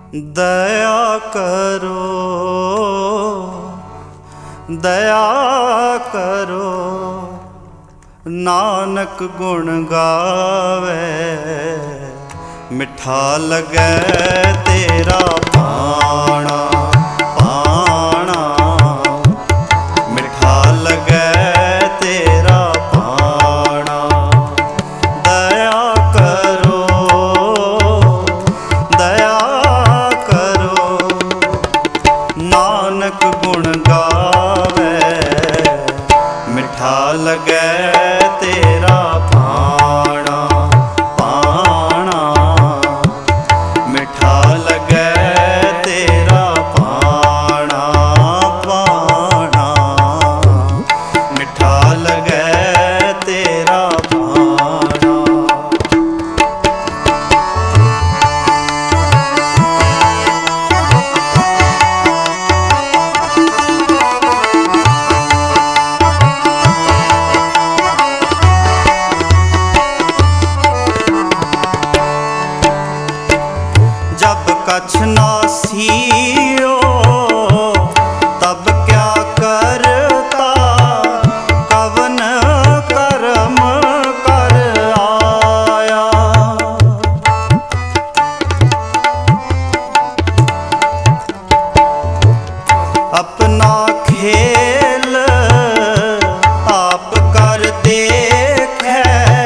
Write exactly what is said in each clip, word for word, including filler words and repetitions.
दया करो दया करो, नानक गुण गावे, मिठा लगे तेरा पाना पाना, मिठा लगे तेरा पाना। दया करो दया करो, नानक गुण गावे, मिठा लगे तेरा पाना पाना, मिठा लगे तेरा पाना पाना, मिठा लगे तेरा पाना। जब कछ ना सीयो तब क्या करता, कवन कर्म कर आया। अपना खेल आप कर देखे,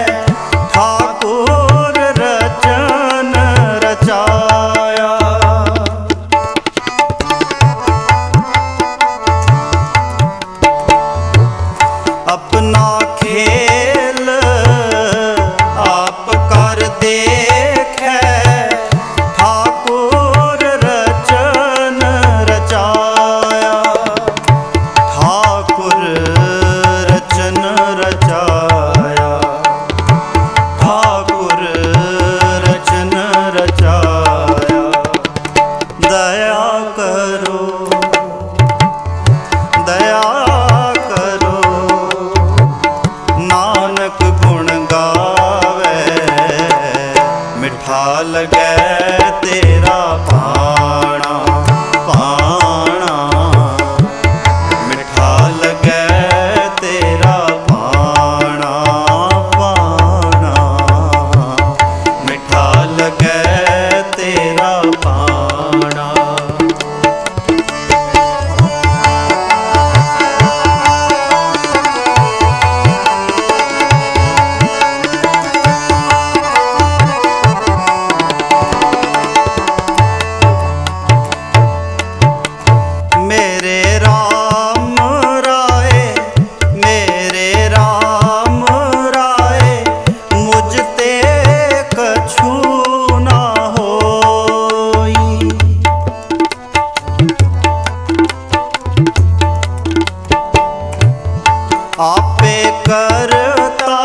ठाकुर रचन रचाया। अपना खेल आप कर देखे, ठाकुर रचन रचाया। ठाकुर रचन रचाया, ठाकुर रचन रचाया। दया करो दया करो, नानक गुण गावे, मिठा लगे तेरा पाना पाना, मिठा लगे तेरा पाना पाना, मिठा लगे तेरा पाना। मेरे राम राय मेरे राम राय, मुझते कछु ना होई। आपे करता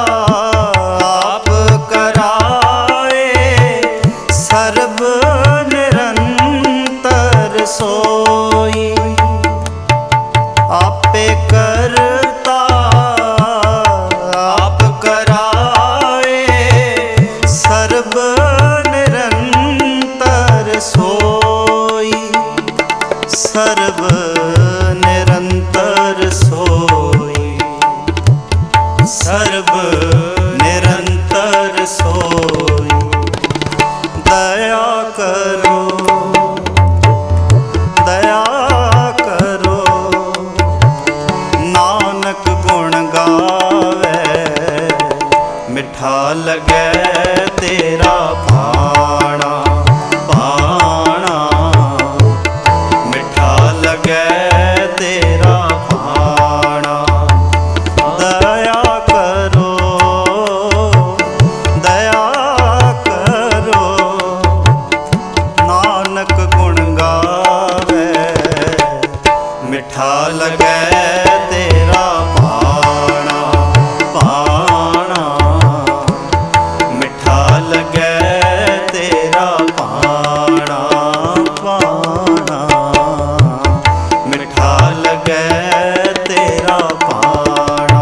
आप कराए, सर्व निरंतर सोई। आपे करता आप कराए, सर्व निरंतर सोई। सर्व निरंतर सोई, सर्व निरंतर सोई। दया करो दया करो, नानक गुण गावे, मिठा लगे तेरा पाना पाना, मिठा लगे तेरा पाना। दया करो दया करो, नानक गुण गावे, मिठा लगे तेरा पाना पाना, मिठा लगे तेरा पाना पाना, मिठा लगे तेरा पाना।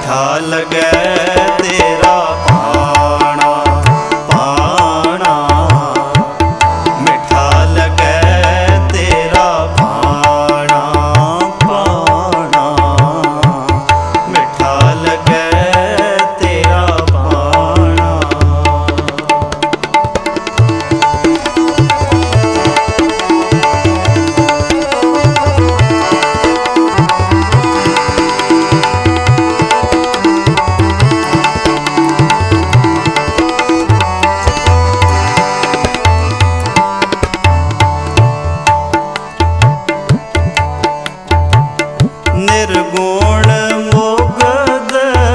मिठा लगे तेरा पाना पाना, मिठा लगे तेरा पाना पाना, मिठा लगे तेरा पाना। निर्गुण मुग्ध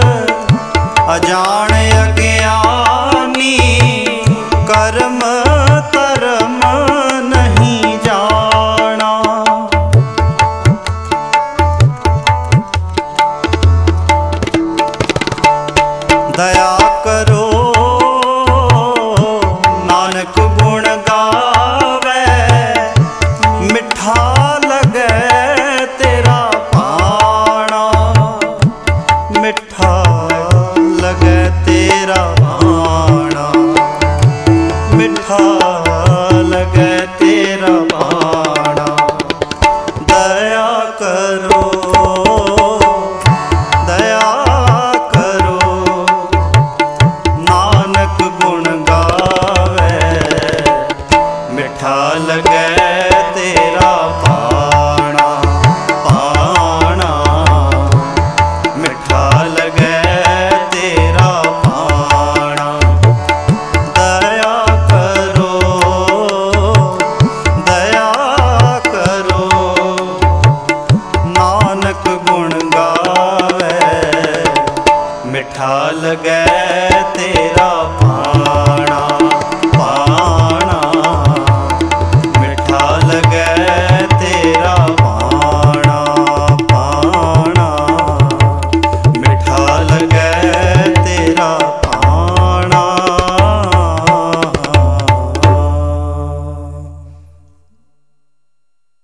अजान अज्ञानी, कर्म धर्म नहीं जाना। दया करो नानक गुण गावे, मिठा लगे तेरा पाना, मिठा